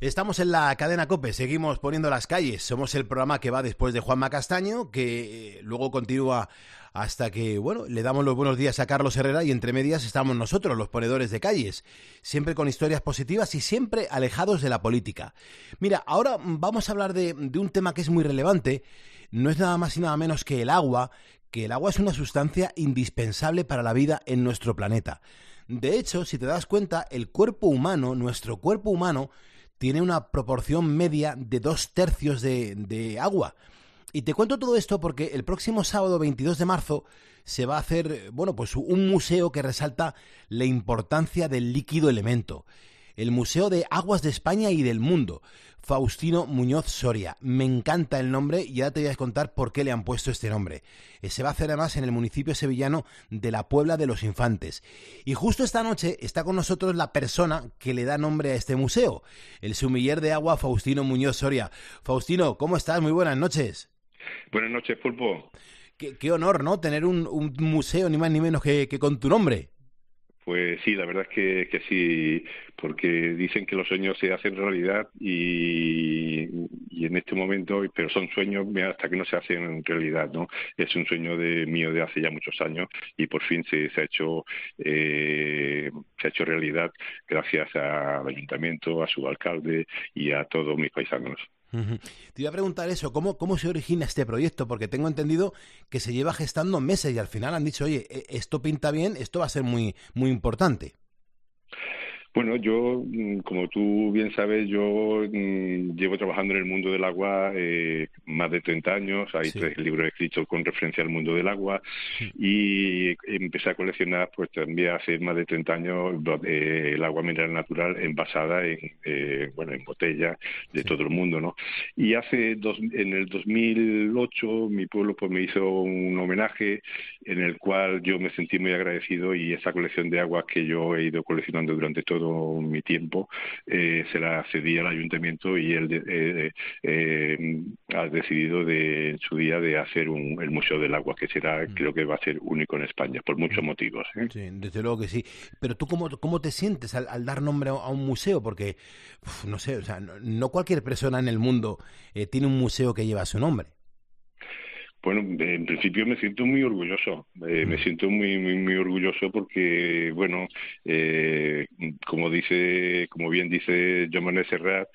Estamos en la cadena COPE, seguimos poniendo las calles. Somos el programa que va después de Juanma Castaño, que luego continúa hasta que, bueno, le damos los buenos días a Carlos Herrera y entre medias estamos nosotros, los ponedores de calles. Siempre con historias positivas y siempre alejados de la política. Mira, ahora vamos a hablar de un tema que es muy relevante. No es nada más y nada menos que el agua es una sustancia indispensable para la vida en nuestro planeta. De hecho, si te das cuenta, el cuerpo humano, nuestro cuerpo humano, tiene una proporción media de 2/3 de agua. Y te cuento todo esto porque el próximo sábado 22 de marzo se va a hacer, bueno, pues un museo que resalta la importancia del líquido elemento. El Museo de Aguas de España y del Mundo, Faustino Muñoz Soria. Me encanta el nombre y ahora te voy a contar por qué le han puesto este nombre. Se va a hacer además en el municipio sevillano de la Puebla de los Infantes. Y justo esta noche está con nosotros la persona que le da nombre a este museo, el sumiller de agua Faustino Muñoz Soria. Faustino, ¿cómo estás? Muy buenas noches. Buenas noches, Pulpo. Qué honor, ¿no? Tener un museo ni más ni menos que con tu nombre. Pues sí, la verdad es que sí, porque dicen que los sueños se hacen realidad y en este momento, pero son sueños hasta que no se hacen realidad, ¿no? Es un sueño mío de hace ya muchos años y por fin se ha hecho realidad gracias al ayuntamiento, a su alcalde y a todos mis paisanos. Te iba a preguntar eso, ¿cómo se origina este proyecto? Porque tengo entendido que se lleva gestando meses y al final han dicho, oye, esto pinta bien, esto va a ser muy, muy importante. Bueno, yo, como tú bien sabes, yo llevo trabajando en el mundo del agua más de 30 años. Hay 3 libros escritos con referencia al mundo del agua y empecé a coleccionar pues también hace más de 30 años el agua mineral natural envasada en botellas de todo el mundo, ¿no? Y en el 2008 mi pueblo pues me hizo un homenaje en el cual yo me sentí muy agradecido y esa colección de aguas que yo he ido coleccionando durante todo mi tiempo se la cedí al ayuntamiento y él ha decidido en su día de hacer el Museo del Agua, que creo que va a ser único en España, por muchos motivos. Sí, desde luego que sí. Pero tú, ¿cómo te sientes al dar nombre a un museo? Porque, no sé, o sea, no cualquier persona en el mundo tiene un museo que lleva su nombre. Bueno, en principio me siento muy orgulloso. Me siento muy, muy, muy orgulloso porque, bueno, como bien dice Joan Manuel Serrat,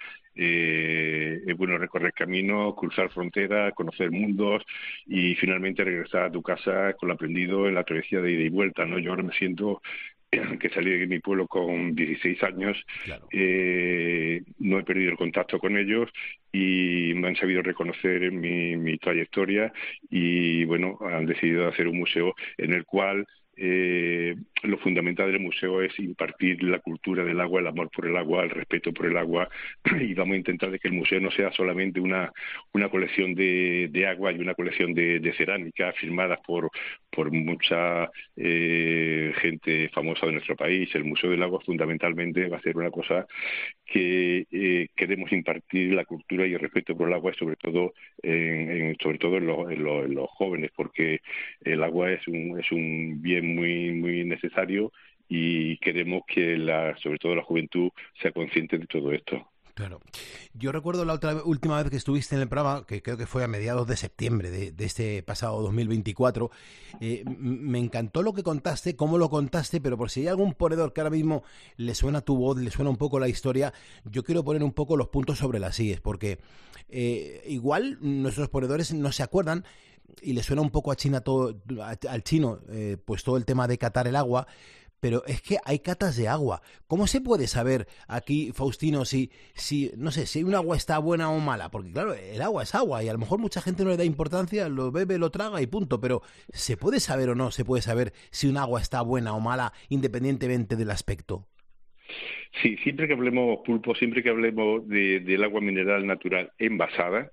es bueno recorrer caminos, cruzar fronteras, conocer mundos y finalmente regresar a tu casa con lo aprendido en la travesía de ida y vuelta, ¿no? Yo ahora me siento que salí de mi pueblo con 16 años, claro. No he perdido el contacto con ellos y me han sabido reconocer en mi trayectoria y, bueno, han decidido hacer un museo en el cual lo fundamental del museo es impartir la cultura del agua, el amor por el agua, el respeto por el agua y vamos a intentar de que el museo no sea solamente una colección de agua y una colección de cerámica firmadas por mucha gente famosa de nuestro país. El Museo del Agua fundamentalmente va a ser una cosa que queremos impartir la cultura y el respeto por el agua, sobre todo en los jóvenes, porque el agua es un bien muy, muy necesario y queremos que sobre todo la juventud sea consciente de todo esto. Claro. Yo recuerdo la última vez que estuviste en el programa, que creo que fue a mediados de septiembre de este pasado 2024, me encantó lo que contaste, cómo lo contaste, pero por si hay algún ponedor que ahora mismo le suena tu voz, le suena un poco la historia, yo quiero poner un poco los puntos sobre las íes, porque igual nuestros ponedores no se acuerdan y le suena un poco al chino, pues todo el tema de catar el agua. Pero es que hay catas de agua. ¿Cómo se puede saber aquí, Faustino, si no sé, si un agua está buena o mala? Porque claro, el agua es agua y a lo mejor mucha gente no le da importancia, lo bebe, lo traga y punto. Pero ¿se puede saber o no se puede saber si un agua está buena o mala independientemente del aspecto? Sí, siempre que hablemos, Pulpo, siempre que hablemos del agua mineral natural envasada,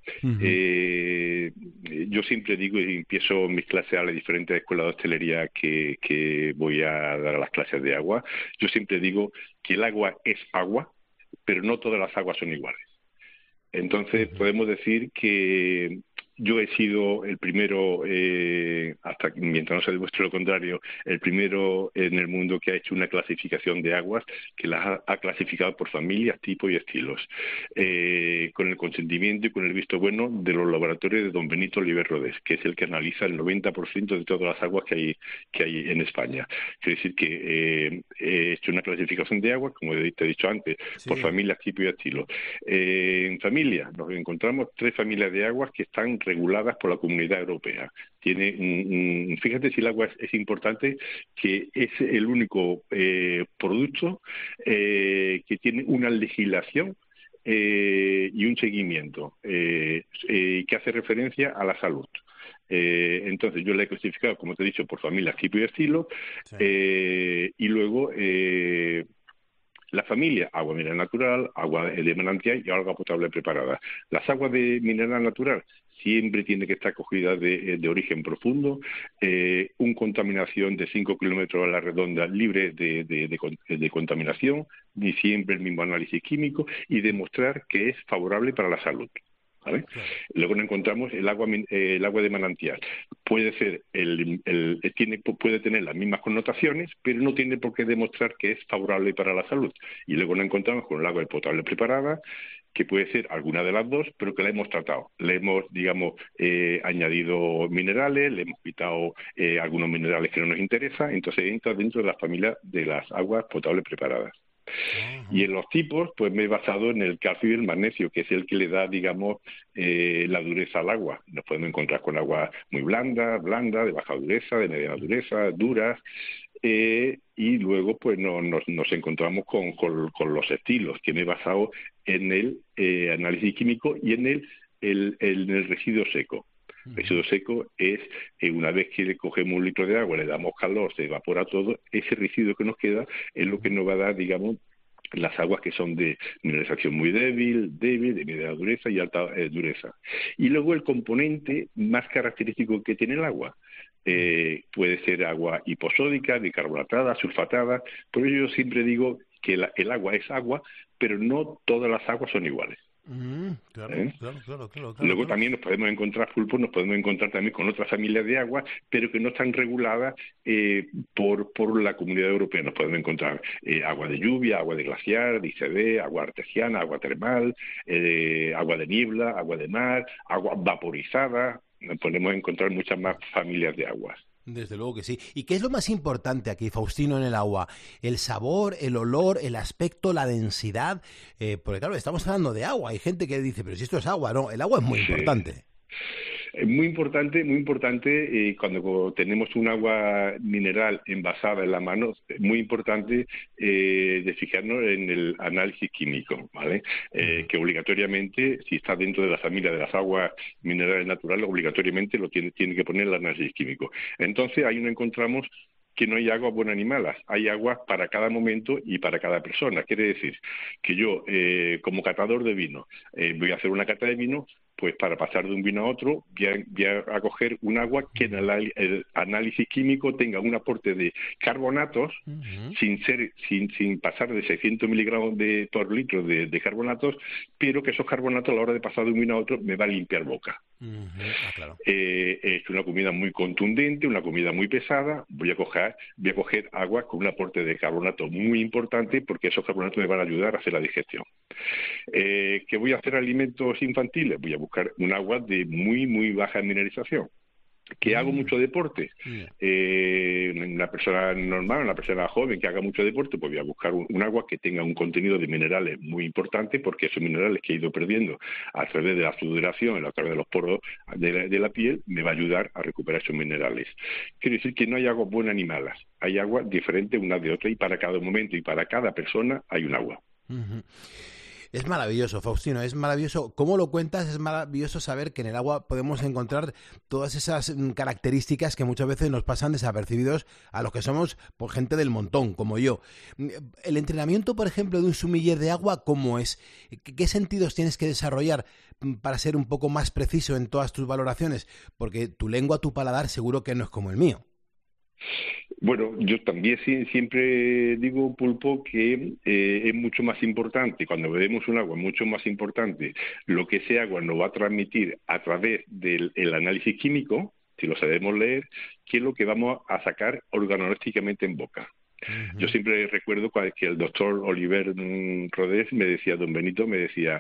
yo siempre digo y empiezo mis clases a las diferentes escuelas de hostelería que voy a dar a las clases de agua, yo siempre digo que el agua es agua, pero no todas las aguas son iguales. Entonces podemos decir que Yo he sido el primero, hasta mientras no se demuestre lo contrario, el primero en el mundo que ha hecho una clasificación de aguas, que las ha clasificado por familias, tipos y estilos, con el consentimiento y con el visto bueno de los laboratorios de don Benito Oliver Rodés, que es el que analiza el 90% de todas las aguas que hay en España. Quiere decir que he hecho una clasificación de aguas, como te he dicho antes, por familias, tipos y estilos. En familia nos encontramos 3 familias de aguas que están reguladas por la Comunidad Europea. Fíjate si el agua es importante, que es el único producto que tiene una legislación y un seguimiento que hace referencia a la salud. Entonces yo la he clasificado, como te he dicho, por familias, tipo y estilo, y luego la familia, agua mineral natural, agua de manantial y agua potable preparada. Las aguas de mineral natural siempre tienen que estar cogidas de origen profundo, una contaminación de 5 kilómetros a la redonda libre de contaminación, y siempre el mismo análisis químico, y demostrar que es favorable para la salud. ¿Vale? Claro. Luego nos encontramos el agua de manantial. Puede ser puede tener las mismas connotaciones, pero no tiene por qué demostrar que es favorable para la salud. Y luego nos encontramos con el agua potable preparada, que puede ser alguna de las dos, pero que la hemos tratado. Le hemos, añadido minerales, le hemos quitado algunos minerales que no nos interesan, entonces entra dentro de la familia de las aguas potables preparadas. Y en los tipos, pues me he basado en el calcio y el magnesio, que es el que le da, la dureza al agua. Nos podemos encontrar con agua muy blanda, de baja dureza, de mediana dureza, duras, y luego pues nos encontramos con los estilos, que me he basado en el análisis químico y en el residuo seco. El residuo seco es, una vez que le cogemos un litro de agua, le damos calor, se evapora todo, ese residuo que nos queda es lo que nos va a dar, las aguas que son de mineralización muy débil, de media dureza y alta dureza. Y luego el componente más característico que tiene el agua. Puede ser agua hiposódica, bicarbonatada, sulfatada. Por ello yo siempre digo que el agua es agua, pero no todas las aguas son iguales. Claro. Luego también nos podemos encontrar también con otras familias de aguas, pero que no están reguladas por la Comunidad Europea. Nos podemos encontrar agua de lluvia, agua de glaciar, de ICD, agua artesiana, agua termal, agua de niebla, agua de mar, agua vaporizada. Nos podemos encontrar muchas más familias de aguas. Desde luego que sí. ¿Y qué es lo más importante aquí, Faustino, en el agua? ¿El sabor, el olor, el aspecto, la densidad? Porque claro, estamos hablando de agua. Hay gente que dice, pero si esto es agua, no, el agua es muy importante. Muy importante cuando tenemos un agua mineral envasada en la mano, muy importante de fijarnos en el análisis químico, ¿vale? Que obligatoriamente, si está dentro de la familia de las aguas minerales naturales, obligatoriamente lo tiene que poner el análisis químico. Entonces ahí nos encontramos que no hay agua buena ni malas, hay agua para cada momento y para cada persona. Quiere decir que yo, como catador de vino, voy a hacer una cata de vino, pues para pasar de un vino a otro voy a coger un agua que en el análisis químico tenga un aporte de carbonatos, sin pasar de 600 miligramos por litro de carbonatos, pero que esos carbonatos a la hora de pasar de un vino a otro me va a limpiar boca. Claro. Es una comida muy contundente, una comida muy pesada. Voy a coger agua con un aporte de carbonato muy importante, porque esos carbonatos me van a ayudar a hacer la digestión. ¿Que voy a hacer alimentos infantiles? Voy a buscar un agua de muy, muy baja mineralización. ¿Que hago mucho deporte? Una persona normal, una persona joven que haga mucho deporte, pues voy a buscar un agua que tenga un contenido de minerales muy importante, porque esos minerales que he ido perdiendo a través de la sudoración, a través de los poros de la piel, me va a ayudar a recuperar esos minerales. Quiere decir que no hay agua buena ni malas, hay agua diferente una de otra, y para cada momento y para cada persona hay un agua. Es maravilloso, Faustino, es maravilloso. ¿Cómo lo cuentas? Es maravilloso saber que en el agua podemos encontrar todas esas características que muchas veces nos pasan desapercibidos a los que somos por gente del montón, como yo. El entrenamiento, por ejemplo, de un sommelier de agua, ¿cómo es? ¿Qué sentidos tienes que desarrollar para ser un poco más preciso en todas tus valoraciones? Porque tu lengua, tu paladar, seguro que no es como el mío. Bueno, yo también siempre digo, Pulpo, que es mucho más importante, cuando bebemos un agua, mucho más importante lo que ese agua nos va a transmitir a través del el análisis químico, si lo sabemos leer, que lo que vamos a sacar organolépticamente en boca. Yo Ujú. siempre recuerdo que el doctor Oliver Rodés me decía, don Benito, me decía,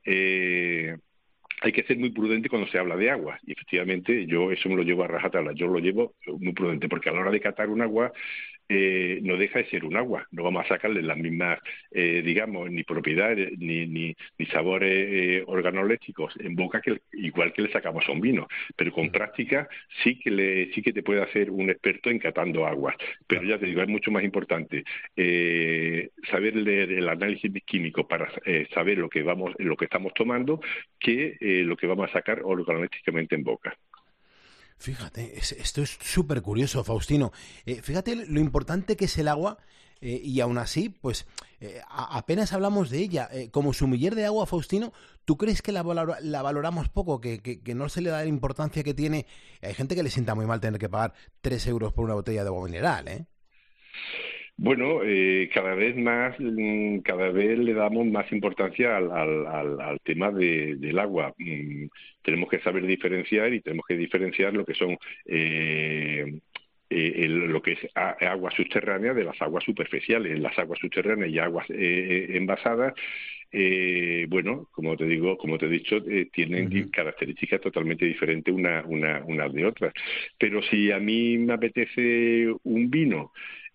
hay que ser muy prudente cuando se habla de agua. Y efectivamente, yo eso me lo llevo a rajatabla. Yo lo llevo muy prudente, porque a la hora de catar un agua, no deja de ser un agua. No vamos a sacarle las mismas, digamos, ni propiedades, ni sabores organolépticos en boca, igual que le sacamos a un vino. Pero con práctica sí que te puede hacer un experto en catando aguas. Pero Claro. ya te digo, es mucho más importante saber leer el análisis químico para saber lo que estamos tomando, que lo que vamos a sacar organolépticamente en boca. Fíjate, esto es súper curioso, Faustino. Fíjate lo importante que es el agua y aún así, pues apenas hablamos de ella. Como sumiller de agua, Faustino, ¿tú crees que la valoramos poco, que no se le da la importancia que tiene? Hay gente que le sienta muy mal tener que pagar 3 euros por una botella de agua mineral, ¿eh? Bueno, cada vez más, cada vez le damos más importancia al tema del agua. Tenemos que saber diferenciar y tenemos que diferenciar lo que son lo que es agua subterránea de las aguas superficiales. Las aguas subterráneas y aguas envasadas, bueno, como te he dicho, tienen Ujú. características totalmente diferentes unas de otras. Pero si a mí me apetece un vino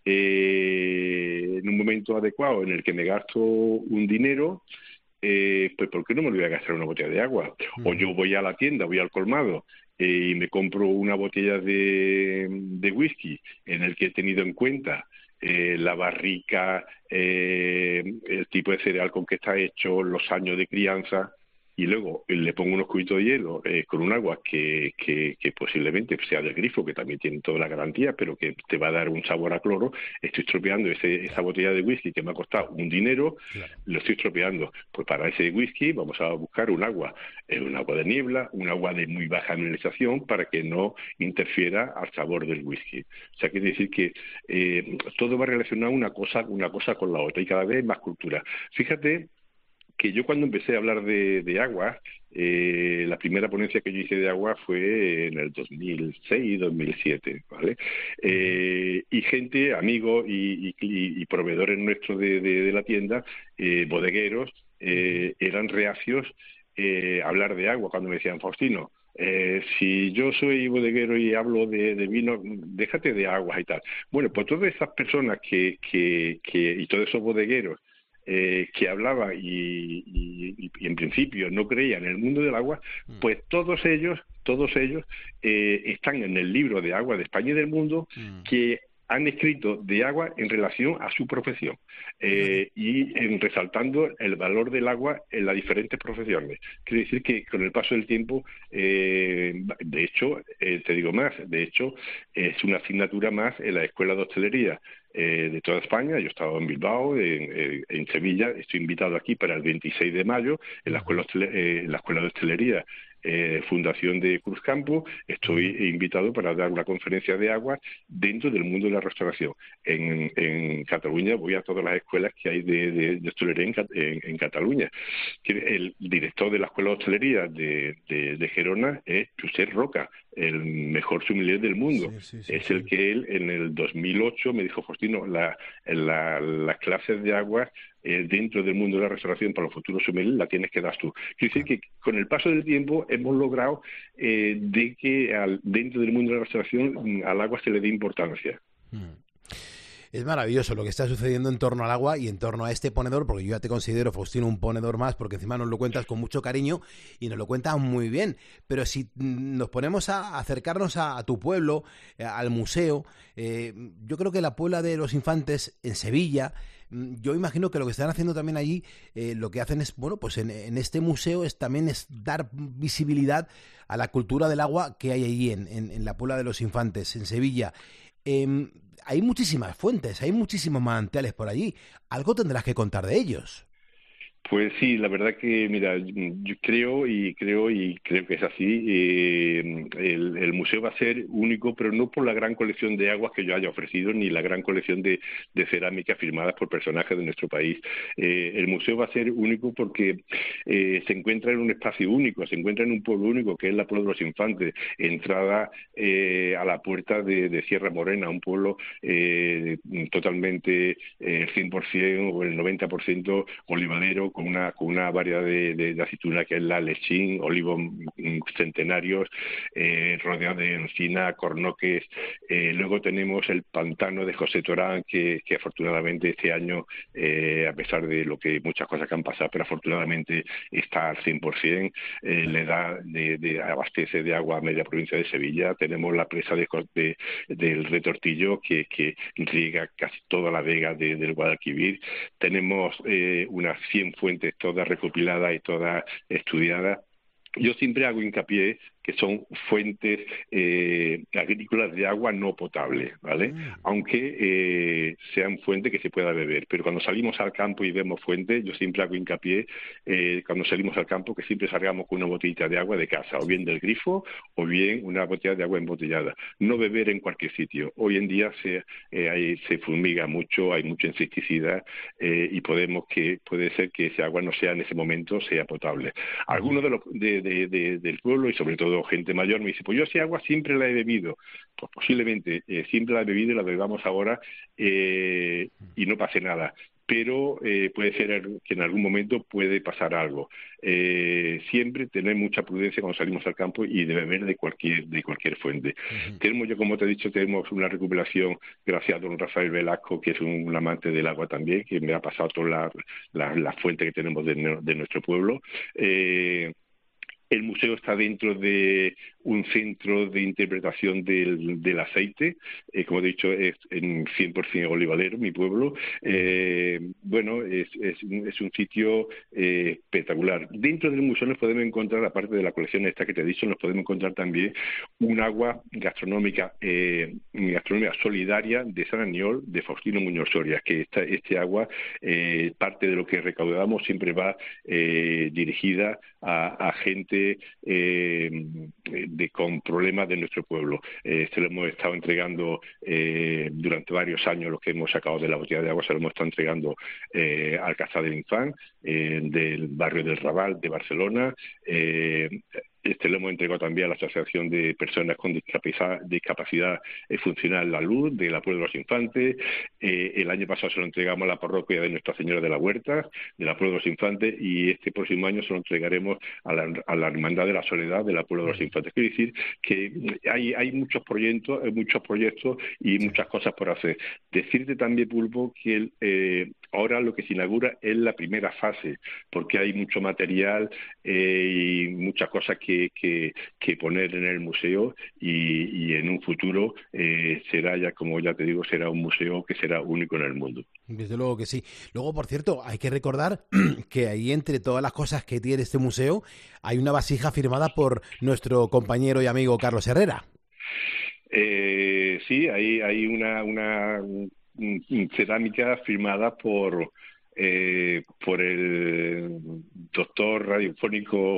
en un momento adecuado en el que me gasto un dinero, pues ¿por qué no me lo voy a gastar en una botella de agua? O Ujú. yo voy a la tienda, voy al colmado y me compro una botella de whisky en el que he tenido en cuenta la barrica, el tipo de cereal con que está hecho, los años de crianza, y luego le pongo unos cubitos de hielo con un agua que posiblemente sea del grifo, que también tiene toda la garantía, pero que te va a dar un sabor a cloro. Estoy estropeando esa Claro, botella de whisky que me ha costado un dinero, claro. lo estoy estropeando. Pues para ese whisky vamos a buscar un agua de niebla, un agua de muy baja mineralización, para que no interfiera al sabor del whisky. O sea, quiere decir que todo va relacionado una cosa con la otra, y cada vez más cultura. Fíjate que yo cuando empecé a hablar de agua, la primera ponencia que yo hice de agua fue en el 2006, 2007, ¿vale? Ujú. Y gente, amigos y proveedores nuestros de la tienda, bodegueros, Ujú. eran reacios a hablar de agua cuando me decían, Faustino, si yo soy bodeguero y hablo de vino, déjate de aguas y tal. Bueno, pues todas esas personas y todos esos bodegueros que hablaba y en principio no creía en el mundo del agua, Mm. pues todos ellos están en el libro de agua de España y del mundo, Mm. que han escrito de agua en relación a su profesión Fíjate. y en resaltando el valor del agua en las diferentes profesiones. Quiere decir que con el paso del tiempo, de hecho, te digo más, de hecho, es una asignatura más en la Escuela de Hostelería de toda España. Yo he estado en Bilbao, en Sevilla, estoy invitado aquí para el 26 de mayo en Ujú. en la Escuela de Hostelería Fundación de Cruzcampo. Estoy Ujú. invitado para dar una conferencia de agua dentro del mundo de la restauración. En Cataluña voy a todas las escuelas que hay de hostelería en Cataluña. El director de la Escuela de Hostelería de Gerona es Josep Roca, el mejor sommelier del mundo. Sí, sí, sí, Es el sí. que él en el 2008 me dijo, Faustino, las clases de agua dentro del mundo de la restauración para los futuros sommeliers la tienes que dar tú. Quiere decir Claro. que con el paso del tiempo hemos logrado de que dentro del mundo de la restauración al agua se le dé importancia. Mm. Es maravilloso lo que está sucediendo en torno al agua y en torno a este ponedor, porque yo ya te considero, Faustino, un ponedor más, porque encima nos lo cuentas con mucho cariño y nos lo cuentas muy bien. Pero si nos ponemos a acercarnos a tu pueblo, al museo, yo creo que la Puebla de los Infantes en Sevilla, yo imagino que lo que están haciendo también allí, lo que hacen es, bueno, pues en este museo también es dar visibilidad a la cultura del agua que hay allí en la Puebla de los Infantes, en Sevilla. Eh, Hay muchísimas fuentes, hay muchísimos manantiales por allí. Algo tendrás que contar de ellos. Pues sí, la verdad que, mira, yo creo que es así. El museo va a ser único, pero no por la gran colección de aguas que yo haya ofrecido, ni la gran colección de cerámica firmadas por personajes de nuestro país. El museo va a ser único porque se encuentra en un espacio único, se encuentra en un pueblo único, que es la Puebla de los Infantes, entrada a la puerta de Sierra Morena, un pueblo totalmente 100% o el 90% olivalero, con una variedad de aceituna que es la lechín, olivos centenarios, rodeado de encina, cornoques. Luego tenemos el pantano de José Torán, que afortunadamente este año, a pesar de lo que muchas cosas que han pasado, pero afortunadamente está al 100%, le da abastece de agua a media provincia de Sevilla. Tenemos la presa del Retortillo, que riega casi toda la vega del Guadalquivir. Tenemos unas 100 fuentes todas recopiladas y todas estudiadas. Yo siempre hago hincapié que son fuentes agrícolas de agua no potable, ¿vale? Aunque sean fuentes que se pueda beber. Pero cuando salimos al campo y vemos fuentes, yo siempre hago hincapié, cuando salimos al campo, que siempre salgamos con una botellita de agua de casa, o bien del grifo, o bien una botella de agua embotellada. No beber en cualquier sitio. Hoy en día se fumiga mucho, hay mucho insecticida, y puede ser que ese agua no sea en ese momento sea potable. Algunos del pueblo, y sobre todo gente mayor, me dice: pues yo ese agua siempre la he bebido. Pues posiblemente siempre la he bebido y la bebamos ahora, y no pase nada. Pero puede ser que en algún momento puede pasar algo. Siempre tener mucha prudencia cuando salimos al campo y de beber de cualquier fuente. Tenemos, yo como te he dicho, tenemos una recuperación gracias a don Rafael Velasco, que es un amante del agua también, que me ha pasado todas las fuentes que tenemos de nuestro pueblo. El museo está dentro de un centro de interpretación del aceite. Como he dicho, es en 100% olivalero, mi pueblo. Bueno, es un sitio espectacular. Dentro del museo nos podemos encontrar, aparte de la colección esta que te he dicho, nos podemos encontrar también un agua gastronómica solidaria de San Aniol, de Faustino Muñoz Soria, que este agua, parte de lo que recaudamos siempre va dirigida a gente con problemas de nuestro pueblo. Lo hemos estado entregando durante varios años. Los que hemos sacado de la botella de agua se lo hemos estado entregando al Casa del Infant, del barrio del Raval de Barcelona. Lo hemos entregado también a la Asociación de Personas con Discapacidad Funcional La Luz, de la Puebla de los Infantes. El año pasado se lo entregamos a la parroquia de Nuestra Señora de la Huerta, de la Puebla de los Infantes, y este próximo año se lo entregaremos a la Hermandad de la Soledad de la Puebla de los Infantes. Quiero decir que hay muchos proyectos y muchas cosas por hacer. Decirte también, Pulpo, que ahora lo que se inaugura es la primera fase, porque hay mucho material y muchas cosas que poner en el museo, y en un futuro será, ya como ya te digo, será un museo que será único en el mundo. Desde luego que sí. Luego, por cierto, hay que recordar que ahí, entre todas las cosas que tiene este museo, hay una vasija firmada por nuestro compañero y amigo Carlos Herrera. Sí, hay una cerámica firmada por el doctor radiofónico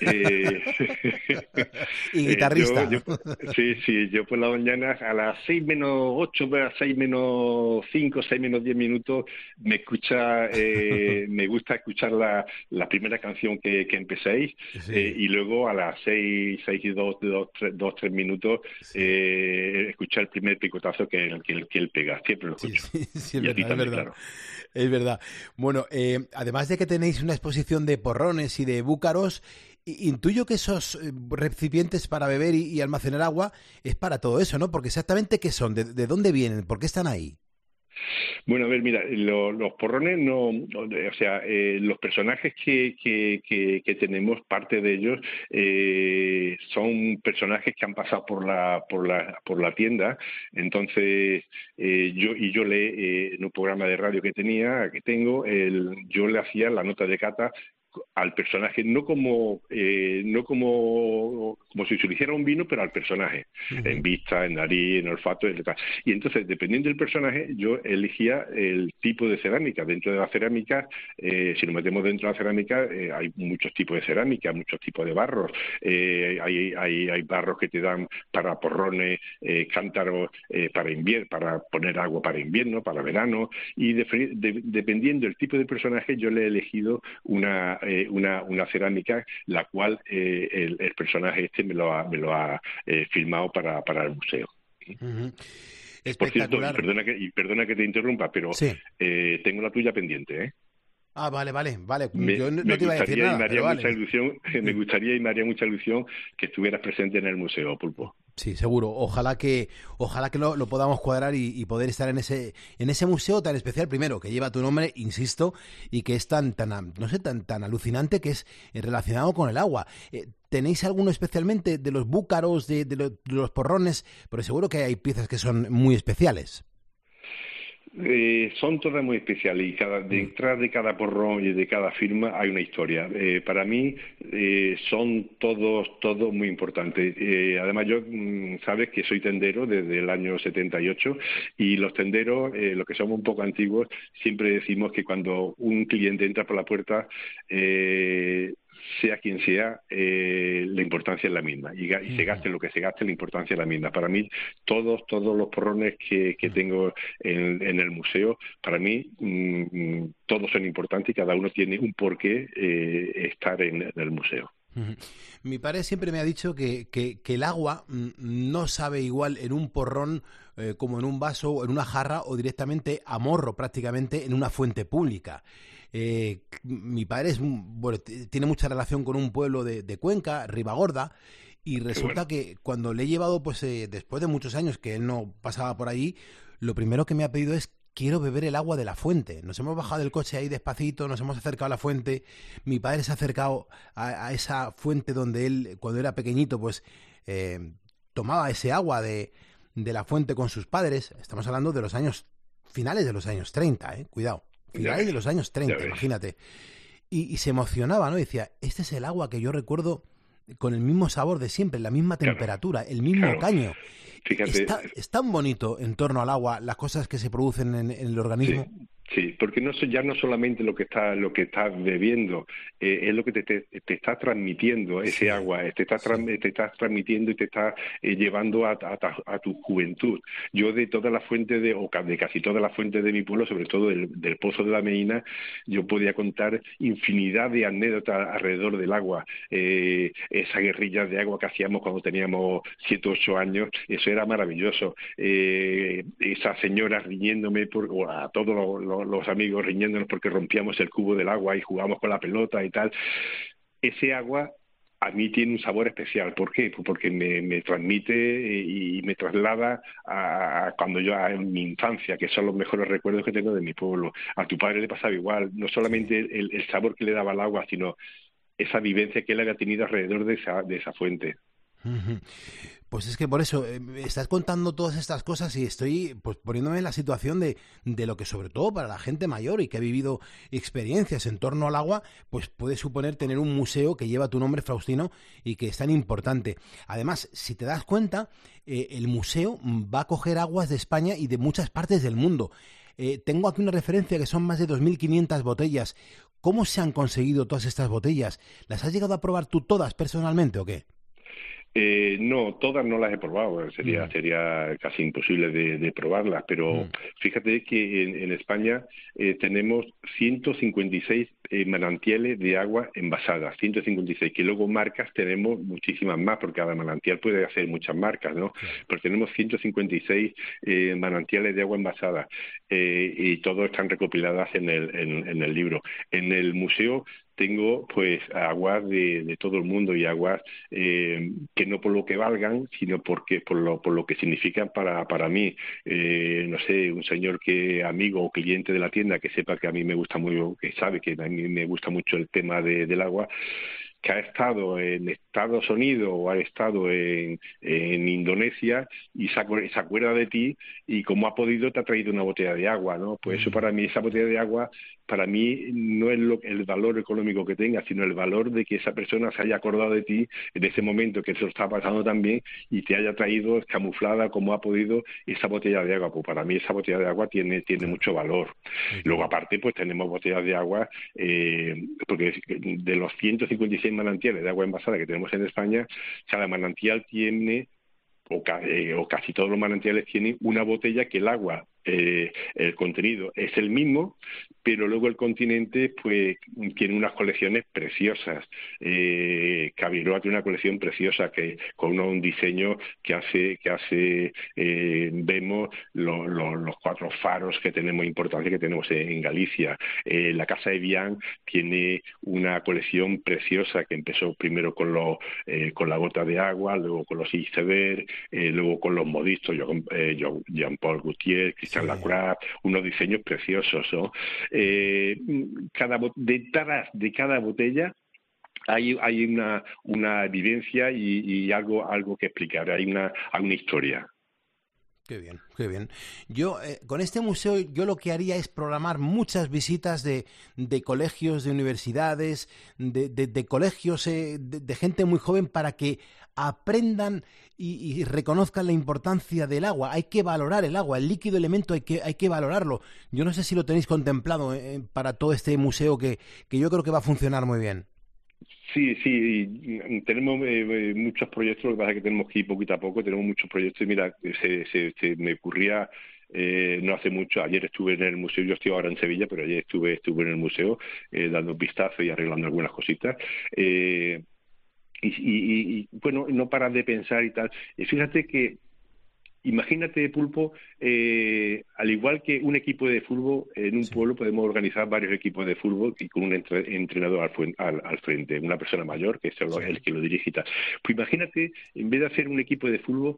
y guitarrista. Yo por la mañana a las 6:08, a 6:05, 6:10 me gusta escuchar la primera canción que empecéis, sí. Y luego a las 6:02, 3 minutos, sí. Escuchar el primer picotazo que él pega. Siempre lo escucho. Sí, es verdad, también, claro. Es verdad. Bueno, además de que tenéis una exposición de porrones y de búcaros, intuyo que esos recipientes para beber y almacenar agua es para todo eso, ¿no? Porque exactamente ¿qué son? ¿De dónde vienen? ¿Por qué están ahí? Bueno, a ver, mira, los porrones o sea, los personajes que tenemos, parte de ellos son personajes que han pasado por la tienda. Entonces, yo en un programa de radio que tengo, yo le hacía la nota de cata al personaje, no como si se le hiciera un vino, pero al personaje, en vista, en nariz, en olfato, etc. Y entonces, dependiendo del personaje, yo elegía el tipo de cerámica. Dentro de la cerámica, si nos metemos dentro de la cerámica, hay muchos tipos de cerámica, muchos tipos de barros. Hay barros que te dan para porrones, cántaros para invierno, para poner agua para invierno, para verano, y dependiendo del tipo de personaje, yo le he elegido una cerámica, la cual el personaje este me lo ha filmado para el museo. Uh-huh. Por cierto, y Espectacular. perdona que te interrumpa, pero Sí. tengo la tuya pendiente, ¿eh? Ah, vale. Me, Yo me no te iba a decir gustaría y nada, me pero haría mucha vale. ilusión, me gustaría y me haría mucha ilusión que estuvieras presente en el museo, Pulpo. Sí, seguro. Ojalá que lo podamos cuadrar y poder estar en ese museo tan especial, primero, que lleva tu nombre, insisto, y que es tan alucinante, que es relacionado con el agua. ¿Tenéis alguno especialmente de los búcaros, de los porrones? Pero seguro que hay piezas que son muy especiales. Son todas muy especiales y detrás de cada porrón y de cada firma hay una historia. Para mí son todos muy importantes. Además yo, sabes que soy tendero desde el año 78 y los tenderos, los que somos un poco antiguos, siempre decimos que cuando un cliente entra por la puerta, sea quien sea, la importancia es la misma y se gaste lo que se gaste, la importancia es la misma. Para mí, todos los porrones que tengo en el museo, para mí todos son importantes y cada uno tiene un porqué estar en el museo. Mi padre siempre me ha dicho que el agua no sabe igual en un porrón como en un vaso o en una jarra o directamente a morro prácticamente en una fuente pública. Mi padre tiene mucha relación con un pueblo de Cuenca, Ribagorda, y Bueno. resulta que cuando le he llevado, pues después de muchos años que él no pasaba por ahí, lo primero que me ha pedido es: quiero beber el agua de la fuente. Nos hemos bajado del coche ahí despacito, nos hemos acercado a la fuente. Mi padre se ha acercado a esa fuente donde él, cuando era pequeñito, pues eh, tomaba ese agua de la fuente con sus padres. Estamos hablando de los años finales de los años 30, cuidado. Ya Finales ves, de los años ya 30, ves. imagínate. Y se emocionaba, ¿no? Y decía: este es el agua que yo recuerdo con el mismo sabor de siempre, la misma Claro, temperatura, el mismo claro. caño. Fíjate, Es tan bonito en torno al agua, las cosas que se producen en el sí, organismo. sí, porque ya no solamente lo que estás bebiendo, es lo que te está transmitiendo ese Sí, agua, sí. te estás transmitiendo y te está llevando a tu juventud. Yo de todas las fuentes de casi todas las fuentes de mi pueblo, sobre todo del Pozo de la Meína, yo podía contar infinidad de anécdotas alrededor del agua. Esa guerrilla de agua que hacíamos cuando teníamos 7 o 8 años, eso era maravilloso. Esas señoras riñéndome, o a todos los amigos riñéndonos porque rompíamos el cubo del agua y jugábamos con la pelota y tal. Ese agua a mí tiene un sabor especial. ¿Por qué? Pues porque me transmite y me traslada a cuando en mi infancia, que son los mejores recuerdos que tengo de mi pueblo. A tu padre le pasaba igual, no Sí. solamente el sabor que le daba al agua, sino esa vivencia que él había tenido alrededor de esa fuente. Ujú. Pues es que por eso me estás contando todas estas cosas y estoy pues poniéndome en la situación de lo que, sobre todo para la gente mayor y que ha vivido experiencias en torno al agua, pues puede suponer tener un museo que lleva tu nombre, Faustino, y que es tan importante. Además, si te das cuenta, el museo va a coger aguas de España y de muchas partes del mundo. Tengo aquí una referencia que son más de 2.500 botellas. ¿Cómo se han conseguido todas estas botellas? ¿Las has llegado a probar tú todas personalmente o qué? No, todas no las he probado, Mm, sería casi imposible de probarlas, pero mm. fíjate que en España tenemos 156 manantiales de agua envasada, 156, que luego marcas tenemos muchísimas más, porque cada manantial puede hacer muchas marcas, ¿no? Claro. Pero tenemos 156 manantiales de agua envasada y todos están recopiladas en el libro. En el museo tengo pues aguas de todo el mundo y aguas que no por lo que valgan, sino porque por lo que significan para mí. No sé, un señor amigo o cliente de la tienda que sepa que a mí me gusta mucho, que sabe que a mí me gusta mucho el tema del agua, que ha estado en Estados Unidos o ha estado en Indonesia y se acuerda de ti y como ha podido te ha traído una botella de agua, ¿no? Pues eso Mm, para mí, esa botella de agua para mí no es el valor económico que tenga, sino el valor de que esa persona se haya acordado de ti en ese momento que se lo está pasando tan bien y te haya traído camuflada como ha podido esa botella de agua. Pues para mí esa botella de agua tiene Claro. mucho valor. Sí, Luego, claro. aparte, pues tenemos botellas de agua, porque de los 156 manantiales de agua envasada que tenemos en España, cada manantial tiene o casi todos los manantiales tienen una botella que el agua, el contenido es el mismo, pero luego el continente pues tiene unas colecciones preciosas. Cabiroa tiene una colección preciosa que con un diseño vemos los 4 faros que tenemos importantes que tenemos en Galicia. La Casa Evian tiene una colección preciosa que empezó primero con la gota de agua, luego con los iceberg, luego con los modistos, Jean-Paul Gaultier, Christian Sí. Lacroix, unos diseños preciosos, ¿no? Detrás de cada botella hay una evidencia y algo que explicar, hay una historia. Qué bien, qué bien. Yo, con este museo, yo lo que haría es programar muchas visitas de colegios, de universidades, de colegios, de gente muy joven para que aprendan y reconozcan la importancia del agua. Hay que valorar el agua, el líquido elemento hay que valorarlo. Yo no sé si lo tenéis contemplado para todo este museo que yo creo que va a funcionar muy bien. Sí, tenemos muchos proyectos, lo que pasa es que tenemos que ir poquito a poco, tenemos muchos proyectos y mira, se me ocurría no hace mucho, ayer estuve en el museo, yo estoy ahora en Sevilla, pero ayer estuve en el museo dando un vistazo y arreglando algunas cositas. Bueno, no paras de pensar y tal. Y fíjate que imagínate, Pulpo, al igual que un equipo de fútbol, en un Sí. pueblo podemos organizar varios equipos de fútbol y con un entrenador al frente, una persona mayor que es Sí. el que lo dirige y tal. Pues imagínate, en vez de hacer un equipo de fútbol,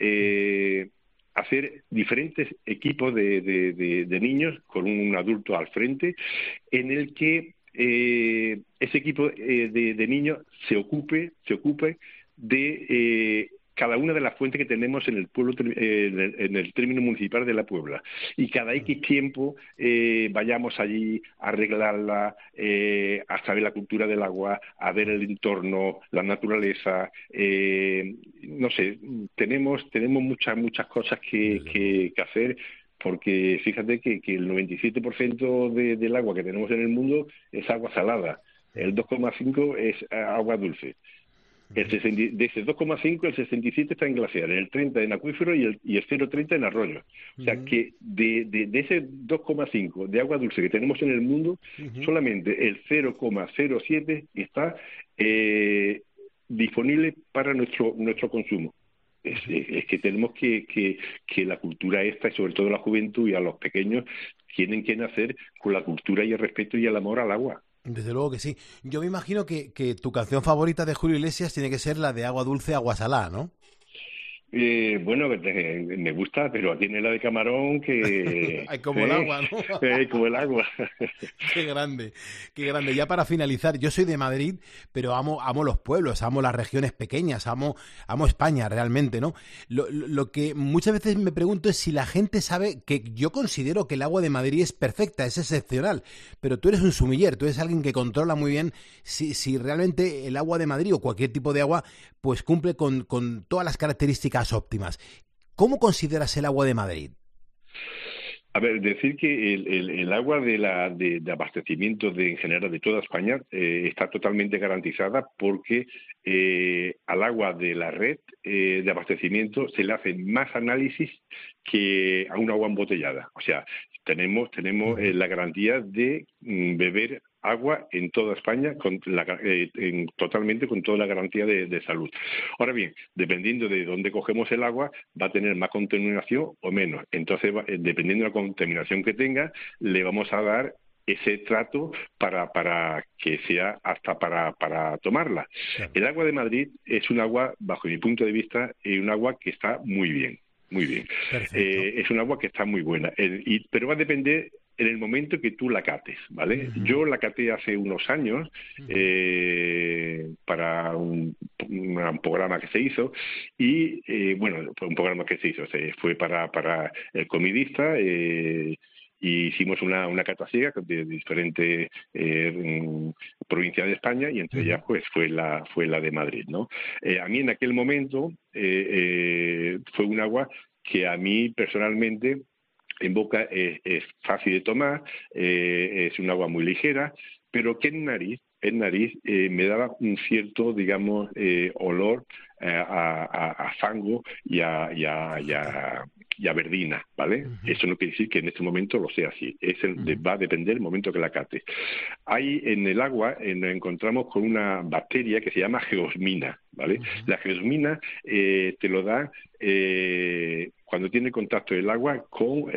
hacer diferentes equipos de niños con un adulto al frente, en el que ese equipo de niños se ocupe de cada una de las fuentes que tenemos en el pueblo, en el término municipal de La Puebla. Y cada X tiempo vayamos allí a arreglarla, a saber la cultura del agua, a ver el entorno, la naturaleza. No sé, tenemos muchas cosas Desde luego. que hacer. Porque fíjate que el 97% del agua que tenemos en el mundo es agua salada, el 2,5 es agua dulce. De ese 2,5, el 67 está en glaciares, el 30 en acuífero y el 0,30 en arroyos. O sea Ujú, que de ese 2,5 de agua dulce que tenemos en el mundo, ujú. solamente el 0,07 está disponible para nuestro consumo. Es que tenemos que la cultura esta, y sobre todo la juventud y a los pequeños, tienen que nacer con la cultura y el respeto y el amor al agua. Desde luego que sí. Yo me imagino que tu canción favorita de Julio Iglesias tiene que ser la de Agua Dulce, Agua Salada, ¿no? Bueno, me gusta, pero tiene la de camarón que Ay, como el agua, ¿no? como el agua. Qué grande, qué grande. Ya para finalizar, yo soy de Madrid, pero amo los pueblos, amo las regiones pequeñas, amo España realmente, ¿no? Lo que muchas veces me pregunto es si la gente sabe que yo considero que el agua de Madrid es perfecta, es excepcional, pero tú eres un sumiller, tú eres alguien que controla muy bien si realmente el agua de Madrid o cualquier tipo de agua pues cumple con todas las características óptimas. ¿Cómo consideras el agua de Madrid? A ver, decir que el agua de abastecimiento en general de toda España está totalmente garantizada porque al agua de la red de abastecimiento se le hacen más análisis que a un agua embotellada. O sea, tenemos Ujú. la garantía de beber agua en toda España totalmente con toda la garantía de salud. Ahora bien, dependiendo de dónde cogemos el agua, va a tener más contaminación o menos. Entonces, dependiendo de la contaminación que tenga, le vamos a dar ese trato para que sea hasta para tomarla. Claro, El agua de Madrid es un agua, bajo mi punto de vista, un agua que está muy bien. Muy bien. perfecto. Es un agua que está muy buena, pero va a depender en el momento que tú la cates, ¿vale? Ujú, Yo la caté hace unos años ujú. para un programa que se hizo y, bueno, fue un programa que se hizo, fue para el comidista y hicimos una cata ciega de diferentes provincias de España, y entre ellas pues fue la de Madrid, ¿no? A mí en aquel momento fue un agua que a mí personalmente en boca es fácil de tomar, es un agua muy ligera, pero que en nariz me daba un cierto, digamos, olor a fango y a verdina, ¿vale? Eso no quiere decir que en este momento lo sea así. Va a depender del momento que la cate. Ahí en el agua nos encontramos con una bacteria que se llama geosmina, ¿vale? La geosmina te lo da cuando tiene contacto el agua con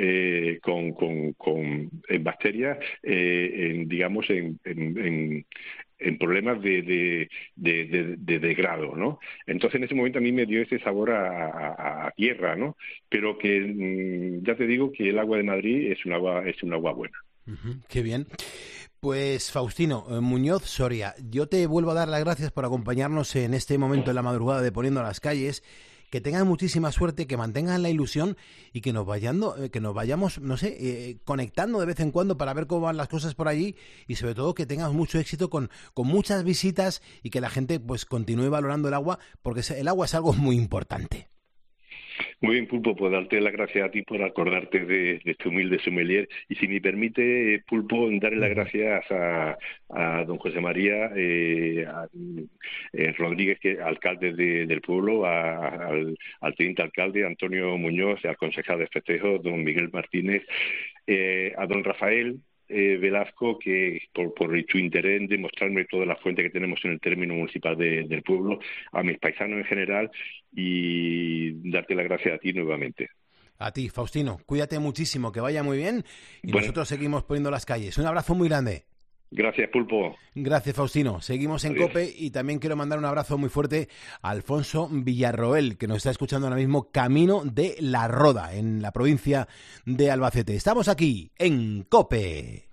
bacterias, digamos, en problemas de degrado, ¿no? Entonces en ese momento a mí me dio ese sabor a tierra, ¿no? Pero que ya te digo que el agua de Madrid es un agua buena. Qué bien. Pues Faustino Muñoz Soria, yo te vuelvo a dar las gracias por acompañarnos en este momento de la madrugada de Poniendo las Calles. Que tengan muchísima suerte, que mantengan la ilusión y que nos vayamos, no sé, conectando de vez en cuando para ver cómo van las cosas por allí, y sobre todo que tengas mucho éxito con muchas visitas y que la gente pues continúe valorando el agua, porque el agua es algo muy importante. Muy bien, Pulpo, pues darte las gracias a ti por acordarte de este humilde sommelier. Y si me permite, Pulpo, darle las gracias a don José María Rodríguez, que alcalde del pueblo, al teniente alcalde Antonio Muñoz, al concejal de festejos, don Miguel Martínez, a don Rafael Velasco, que por su interés en demostrarme todas las fuentes que tenemos en el término municipal del pueblo, a mis paisanos en general, y darte las gracias a ti nuevamente. A ti, Faustino, cuídate muchísimo, que vaya muy bien, y nosotros seguimos Poniendo las Calles. Un abrazo muy grande. Gracias, Pulpo. Gracias, Faustino. Seguimos en Adiós. COPE, y también quiero mandar un abrazo muy fuerte a Alfonso Villarroel, que nos está escuchando ahora mismo camino de La Roda, en la provincia de Albacete. Estamos aquí en COPE.